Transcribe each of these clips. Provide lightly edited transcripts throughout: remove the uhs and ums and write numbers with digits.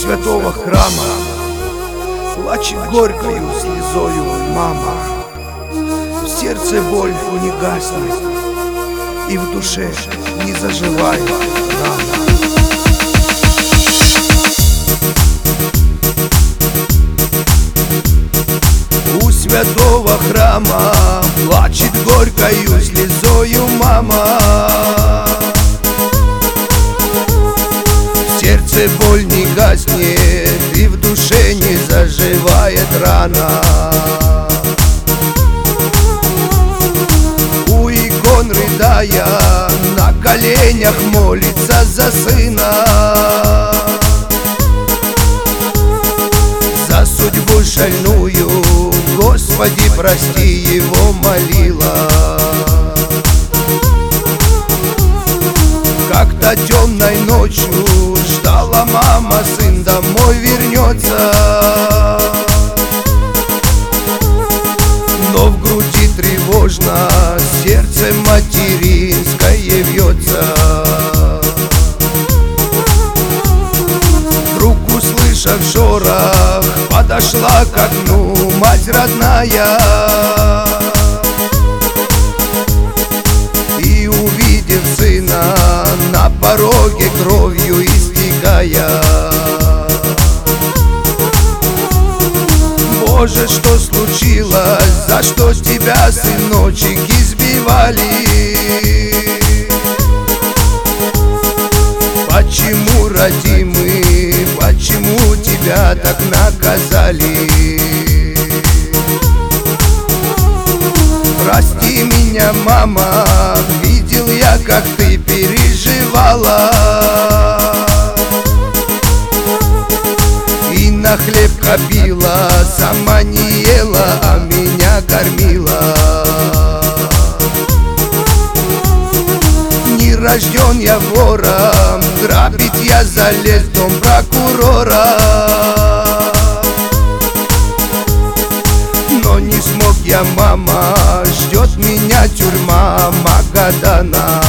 святого храма плачет горькою слезою мама. В сердце боль не гаснет, и в душе не заживает рана. У святого храма плачет горькою слезою мама. В сердце боль не гаснет, и в душе не заживает рана. У икон рыдая, на коленях молится за сына. За судьбу шальную, Господи, прости, его молила. Как-то темной ночью ждала мама, сын домой вернется. Но в груди тревожно, сердце материнское вьется. Вдруг, услышав шорох, подошла к окну мать родная. И, увидев сына, на пороге кровью истекая: Боже, что случилось? За что тебя, сыночек, избивали? Почему, родимый, почему тебя так наказали? Прости меня, мама, видел я, как ты переживала. И на хлеб копила, сама не ела, а меня кормила. Не рожден я вором, грабить я залез в дом прокурора. Но не смог я, мама, ждет меня тюрьма Магадана.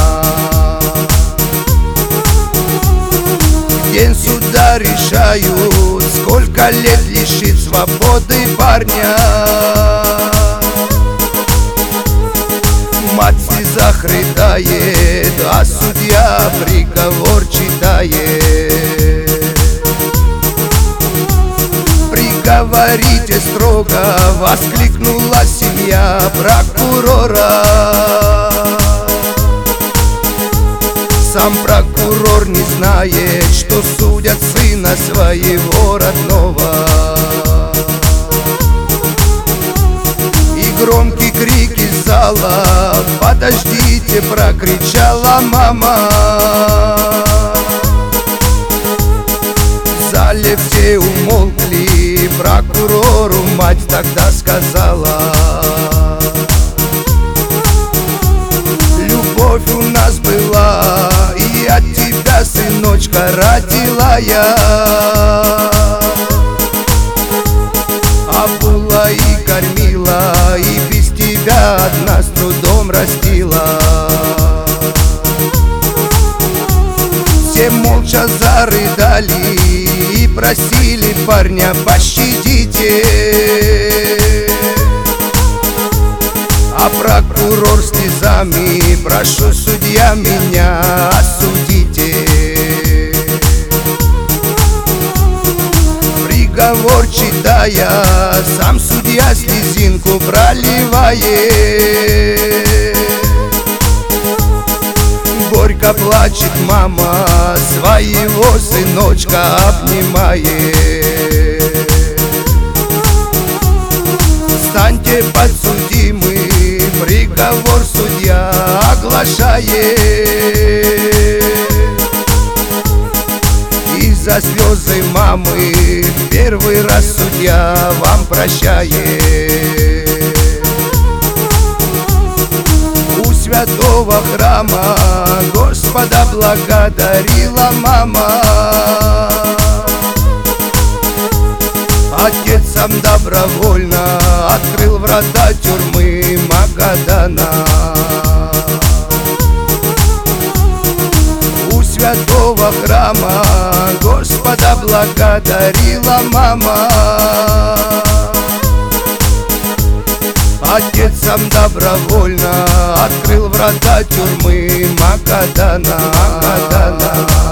День суда решают, сколько лет лишит свободы парня. Мать в слезах рыдает, а судья приговор читает. Приговорите строго, воскликнула семья прокурора. Сам прокурор не знает, что судят сына своего родного. И громкий крик из зала: подождите, прокричала мама. В зале все умолкли, прокурору мать тогда сказала: любовь у нас была, и от тебя, сыночка, родила я. Обула и кормила, и без тебя одна с трудом растила. Все молча зарыдали и просили парня: пощадите. А прокурор слезами: прошу, судья, меня осудите. Приговор читая, сам судья слезинку проливает. Горько плачет мама, своего сыночка обнимает. Встаньте, подсудимый, приговор судья оглашает. И за слезы мамы в первый раз судья вам прощает. У святого храма Господа благодарила мама. Отец сам добровольно открыл врата тюрьмы Магадана. святого храма Господа благодарила мама. Отец сам добровольно открыл врата тюрьмы Магадана.